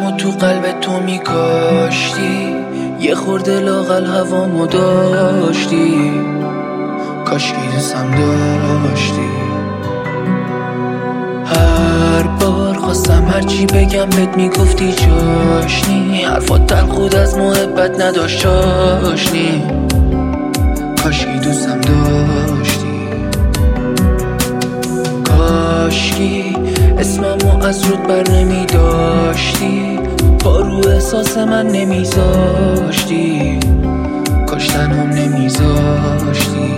چشمو تو قلب تو میکاشتی، یه خورده لاغل هوامو داشتی، کاشکی دوستم داشتی. هر بار خواستم هرچی بگم بهت میگفتی جاشنی، حرفات تلخود از محبت نداشت چاشنی، کاشکی دوستم داشتی. کاشکی اسممو از رود بر نمی داشتی، پا رو احساس من نمیذاشتی، کاشتنم نمیذاشتی.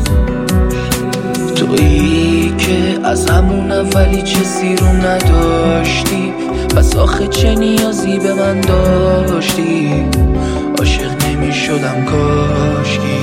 تویی که از همون اولی چیزی رو نداشتی، پس آخه چه نیازی به من داشتی؟ عاشق نمیشدم کاشکی.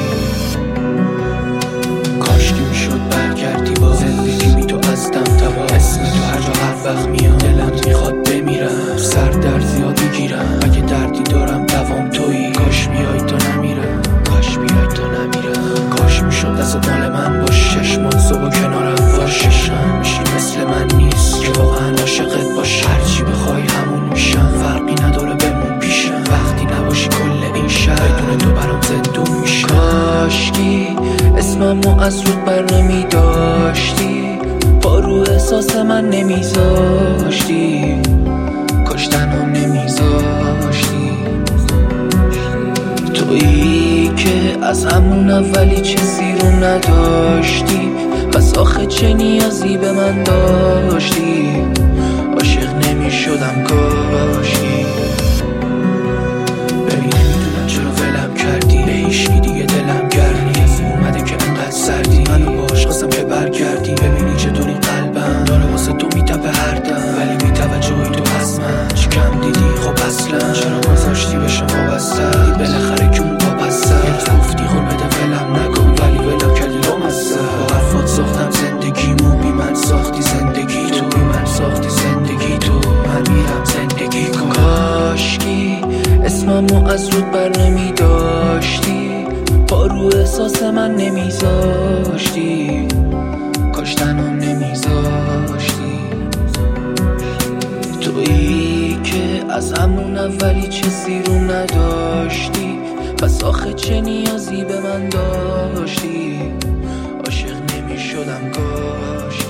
کاشکی میشد برگردی با زندگی می تو از دم تبا، اسم تو هر جا هر وقت میاد دلم میخواد بمیرم، سر در زیاد میگیرم، اگه دردی دارم دوام تویی، کاش بیای تا نمیرم، کاش بیای تا نمیرم. کاش میشد دست مال من باش، چشمات صبح کنارم باش، عشقم میشی مثل من نیست که واقعا عاشقت باش، هرچی بخوای همون میشم، فرقی نداره بمون پیشم، وقتی نباشی کل این شهر بدون تو برام زندون میشه. کاشکی اسممو از رود بر نمی داشتی، پا رو احساس من نمیذاشتی، کاشتنم نمیذاشتی. تویی که از همون اولی چیزی رو نداشتی، پس آخه چه نیازی به من داشتی؟ عاشق نمیشدم کاشکی. ببین نمیدونم چرا ولم کردی، به هیچکی دیگه دلم گرم نیست، اومده که انقدر سردی، منو باش خواستم که برگردی، ببینی چطوری قلبم داره واسه تو میتپه هر دم، ولی بی‌توجهی تو از من چی کم دیدی؟ خب اصلا چرا گذاشتی به شما بستر؟ بالاخره کیون وابسته؟ یه گفتی قربت ولم نکن، ولی ولم کردی لامصه. با حرفات ساختم زندگیمو، بی من ساختی زندگی تو، بی من ساختی زندگی تو، من میرم زندگی کن. کاشکی اسممو از رود بر نمی داشتی، پا رو احساس من نمیذاشتی، کاشتنم نمیذاشتی. تویی که از همون اولی چیزی رو نداشتی، پس آخه چه نیازی به من داشتی؟ عاشق نمیشدم کاشکی.